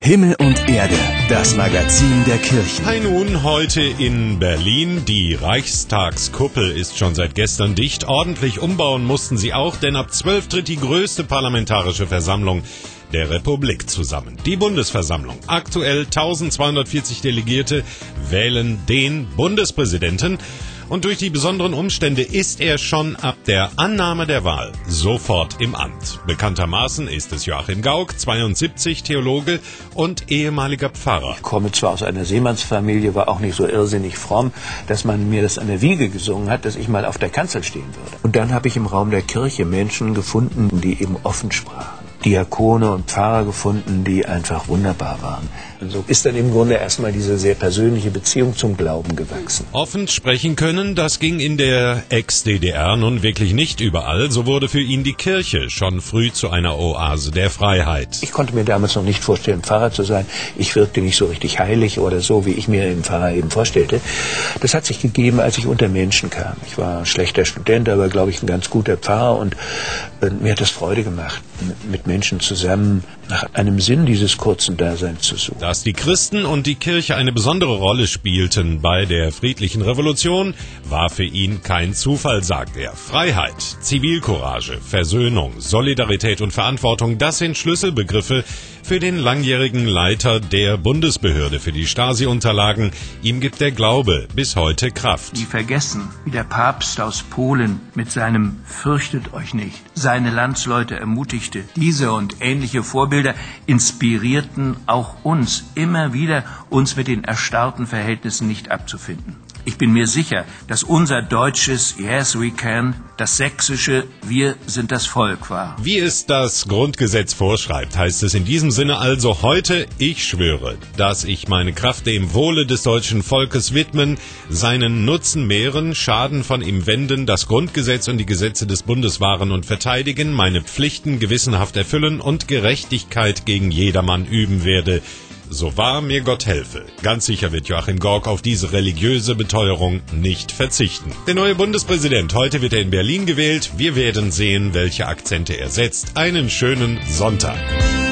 Himmel und Erde, das Magazin der Kirchen. Hi nun, heute in Berlin. Die Reichstagskuppel ist schon seit gestern dicht. Ordentlich umbauen mussten sie auch, denn ab 12 tritt die größte parlamentarische Versammlung der Republik zusammen. Die Bundesversammlung. Aktuell 1240 Delegierte wählen den Bundespräsidenten. Und durch die besonderen Umstände ist er schon ab der Annahme der Wahl sofort im Amt. Bekanntermaßen ist es Joachim Gauck, 72, Theologe und ehemaliger Pfarrer. Ich komme zwar aus einer Seemannsfamilie, war auch nicht so irrsinnig fromm, dass man mir das an der Wiege gesungen hat, dass ich mal auf der Kanzel stehen würde. Und dann habe ich im Raum der Kirche Menschen gefunden, die eben offen sprachen. Diakone und Pfarrer gefunden, die einfach wunderbar waren. Und so ist dann im Grunde erstmal diese sehr persönliche Beziehung zum Glauben gewachsen. Offen sprechen können, das ging in der Ex-DDR nun wirklich nicht überall. So wurde für ihn die Kirche schon früh zu einer Oase der Freiheit. Ich konnte mir damals noch nicht vorstellen, Pfarrer zu sein. Ich wirkte nicht so richtig heilig oder so, wie ich mir den Pfarrer eben vorstellte. Das hat sich gegeben, als ich unter Menschen kam. Ich war ein schlechter Student, aber glaube ich ein ganz guter Pfarrer und mir hat es Freude gemacht, mit Menschen zusammen nach einem Sinn dieses kurzen Daseins zu suchen. Dass die Christen und die Kirche eine besondere Rolle spielten bei der friedlichen Revolution, war für ihn kein Zufall, sagt er. Freiheit, Zivilcourage, Versöhnung, Solidarität und Verantwortung, das sind Schlüsselbegriffe für den langjährigen Leiter der Bundesbehörde für die Stasi-Unterlagen. Ihm gibt der Glaube bis heute Kraft. Die vergessen, wie der Papst aus Polen mit seinem "Fürchtet euch nicht" seine Landsleute ermutigte. Diese und ähnliche Vorbilder inspirierten auch uns immer wieder, uns mit den erstarrten Verhältnissen nicht abzufinden. Ich bin mir sicher, dass unser deutsches "Yes, we can", das sächsische "Wir sind das Volk" war. Wie es das Grundgesetz vorschreibt, heißt es in diesem Sinne also heute: Ich schwöre, dass ich meine Kraft dem Wohle des deutschen Volkes widmen, seinen Nutzen mehren, Schaden von ihm wenden, das Grundgesetz und die Gesetze des Bundes wahren und verteidigen, meine Pflichten gewissenhaft erfüllen und Gerechtigkeit gegen jedermann üben werde. So wahr mir Gott helfe. Ganz sicher wird Joachim Gauck auf diese religiöse Beteuerung nicht verzichten. Der neue Bundespräsident, heute wird er in Berlin gewählt. Wir werden sehen, welche Akzente er setzt. Einen schönen Sonntag.